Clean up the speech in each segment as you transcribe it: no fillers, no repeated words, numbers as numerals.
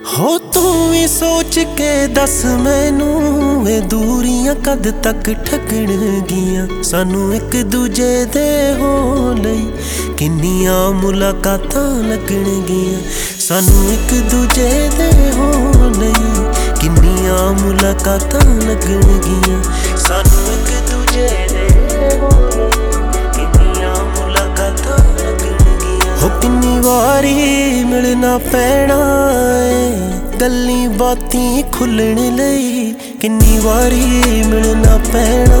हो तू भी सोच के दस मैनू ए दूरियां कद तक ठगणगियां सानू एक दूजे दे हो लई किन्नियां मुलाकातां लगणगियां सानू एक दूजे दे हो लई किन्नियां मुलाकातां लगणगियां सानू एक दूजे दे हो लई किन्नियां मुलाकातां लगणगियां हो किन्नी वारी मिलना पैना गल्ली बाती खुलण लई किन्नी वारी मिलना पैना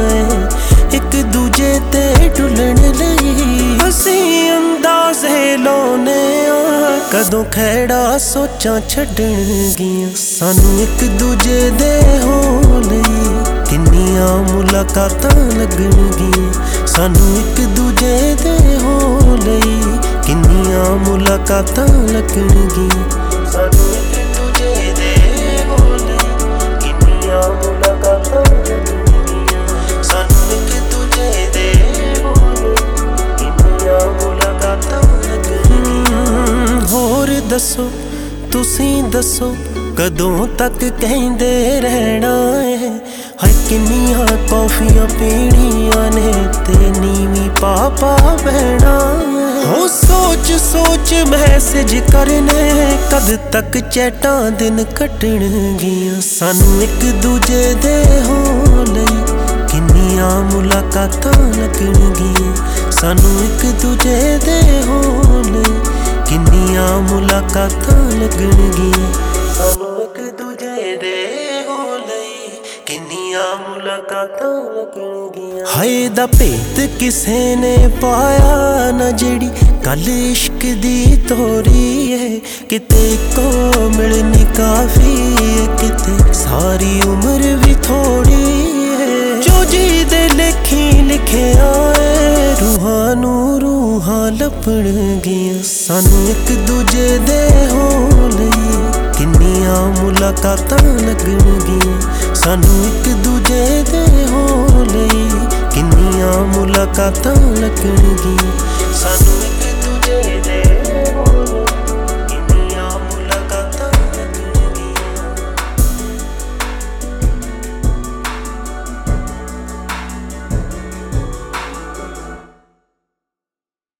एक दूजे ते डुलण लई असी अंदाजे लाने कदों खैड़ा सोचां छड्डणगियां सानू एक दूजे दे हो लई किन्नियां मुलाकातां लगणगियां सानू एक दूजे दे हो लई किन्नियां मुलाकातां लगणगियां सानू एक दूजे दे हो लई किन्नियां मुलाकातां लगणगियां सानू एक दूजे दे हो लई किन्नियां मुलाकातां लगणगियां होर दसो तुसीं दसो कदों तक कहंदे रहना है हाय किन्नियां कॉफियां पीणियां ने ते नीवी पापा बहना हो सोच सोच मैसेज करने कद तक चैटां दिन कट्टणगियां सानू एक दूजे दे हो लई किन्नियां मुलाकातां लगणगियां सानू एक दूजे दे हो लई किन्नियां मुलाकातां लगणगियां सानू एक दूजे दे हो लई किन्नियां मुलाकातां लगणगियां हाय दा भेत किसे ने पाया ना जेड़ी गल इश्क दी तोरी है किते को मिलनी काफी है किते सारी उम्र भी थोड़ी है जो जी दे लेखी लिखे आए रूहां रूहां लभणगियां सानू एक दूजे दे हो लई किन्नियां मुलाकातां लगणगियां सानू एक दूजे दे हो लई किन्नियां मुलाकातां लगणगियां सानू